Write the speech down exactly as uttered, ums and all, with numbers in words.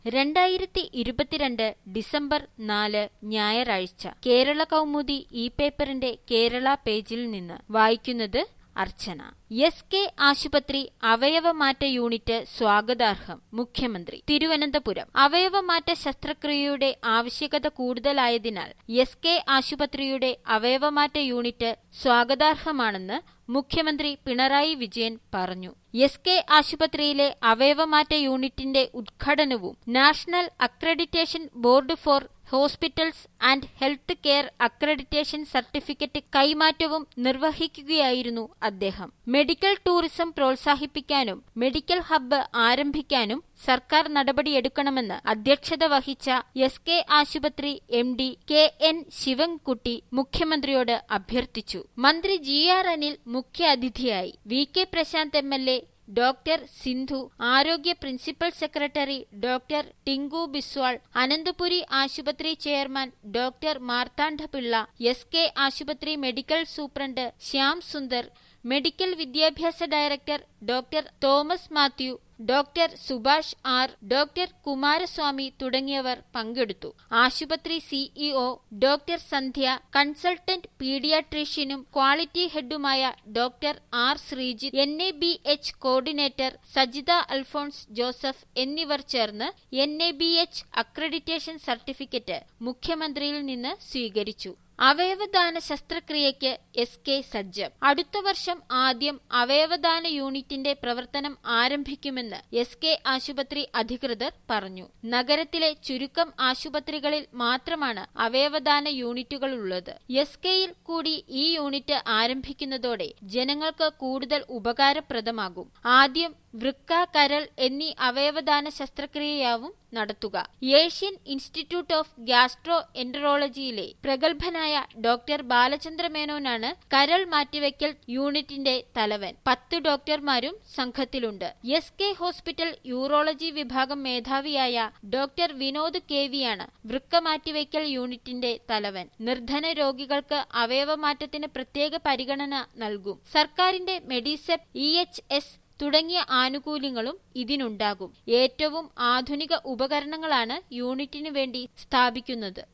രണ്ടായിരത്തി ഇരുപത്തിരണ്ട് ഡിസംബർ നാല് ഞായറാഴ്ച. കേരള കൗമുദി ഈ പേപ്പറിന്റെ കേരള പേജിൽ നിന്ന് വായിക്കുന്നത് അർച്ചന. എസ് കെ ആശുപത്രി അവയവമാറ്റ യൂണിറ്റ് സ്വാഗതാർഹം. മുഖ്യമന്ത്രി തിരുവനന്തപുരം. അവയവമാറ്റ ശസ്ത്രക്രിയയുടെ ആവശ്യകത കൂടുതലായതിനാൽ എസ് കെ ആശുപത്രിയുടെ അവയവമാറ്റ യൂണിറ്റ് സ്വാഗതാർഹമാണെന്ന് മുഖ്യമന്ത്രി പിണറായി വിജയൻ പറഞ്ഞു. എസ് കെ ആശുപത്രിയിലെ അവയവമാറ്റ യൂണിറ്റിന്റെ ഉദ്ഘാടനവും national accreditation board for hospitals and health care accreditation certificate കൈമാറ്റവും നിർവഹിക്കുകയായിരുന്നു അദ്ദേഹം. മെഡിക്കൽ ടൂറിസം പ്രോത്സാഹിപ്പിക്കാനും മെഡിക്കൽ ഹബ്ബ് ആരംഭിക്കാനും സർക്കാർ നടപടിയെടുക്കണമെന്ന് അധ്യക്ഷത വഹിച്ച എസ് കെ ആശുപത്രി M D K N Sivankutty മുഖ്യമന്ത്രിയോട് അഭ്യർത്ഥിച്ചു. മന്ത്രി ജി ആർ അനിൽ മുഖ്യ അതിഥിയായി. V K Prashanth M L A, doctor Sindhu, ആരോഗ്യ principal secretary doctor Tinku Biswal, Ananthapuri ആശുപത്രി chairman doctor Marthandapillai, S K ആശുപത്രി medical superintendent Shyam Sundar, medical വിദ്യാഭ്യാസ director doctor Thomas Mathew, doctor Subhash R, doctor Kumaraswamy തുടങ്ങിയവർ പങ്കെടുത്തു. ആശുപത്രി സിഇഒ ഡോക്ടർ സന്ധ്യ, കൺസൾട്ടന്റ് പീഡിയാട്രീഷ്യനും ക്വാളിറ്റി ഹെഡുമായ doctor R Sreejith, N A B H coordinator Sajitha Alphonse Joseph എന്നിവർ ചേർന്ന് N A B H accreditation certificate മുഖ്യമന്ത്രിയിൽ നിന്ന് സ്വീകരിച്ചു. അവയവദാന ശസ്ത്രക്രിയയ്ക്ക് എസ് കെ സജ്ജം. അടുത്ത വർഷം ആദ്യം അവയവദാന യൂണിറ്റിന്റെ പ്രവർത്തനം ആരംഭിക്കുമെന്ന് എസ് കെ ആശുപത്രി അധികൃതർ പറഞ്ഞു. നഗരത്തിലെ ചുരുക്കം ആശുപത്രികളിൽ മാത്രമാണ് അവയവദാന യൂണിറ്റുകളുള്ളത്. എസ് കെയിൽ കൂടി ഈ യൂണിറ്റ് ആരംഭിക്കുന്നതോടെ ജനങ്ങൾക്ക് കൂടുതൽ ഉപകാരപ്രദമാകും. ആദ്യം വൃക്ക, കരൾ എന്നീ അവയവദാന ശസ്ത്രക്രിയയാവും നടത്തുക. ഏഷ്യൻ ഇൻസ്റ്റിറ്റ്യൂട്ട് ഓഫ് ഗ്യാസ്ട്രോ എൻട്രോളജിയിലെ പ്രഗത്ഭനായ ഡോക്ടർ ബാലചന്ദ്ര മേനോനാണ് കരൾ മാറ്റിവെക്കൽ യൂണിറ്റിന്റെ തലവൻ. പത്ത് ഡോക്ടർമാരും സംഘത്തിലുണ്ട്. എസ് കെ ഹോസ്പിറ്റൽ യൂറോളജി വിഭാഗം മേധാവിയായ ഡോക്ടർ വിനോദ് കെ വിയാണ് വൃക്ക മാറ്റിവെക്കൽ യൂണിറ്റിന്റെ തലവൻ. നിർധന രോഗികൾക്ക് അവയവമാറ്റത്തിന് പ്രത്യേക പരിഗണന നൽകും. സർക്കാരിന്റെ മെഡിസെപ്, ഇ എച്ച് എസ് തുടങ്ങിയ ആനുകൂല്യങ്ങളും ഇതിനുണ്ടാകും. ഏറ്റവും ആധുനിക ഉപകരണങ്ങളാണ് യൂണിറ്റിനു വേണ്ടി സ്ഥാപിക്കുന്നത്.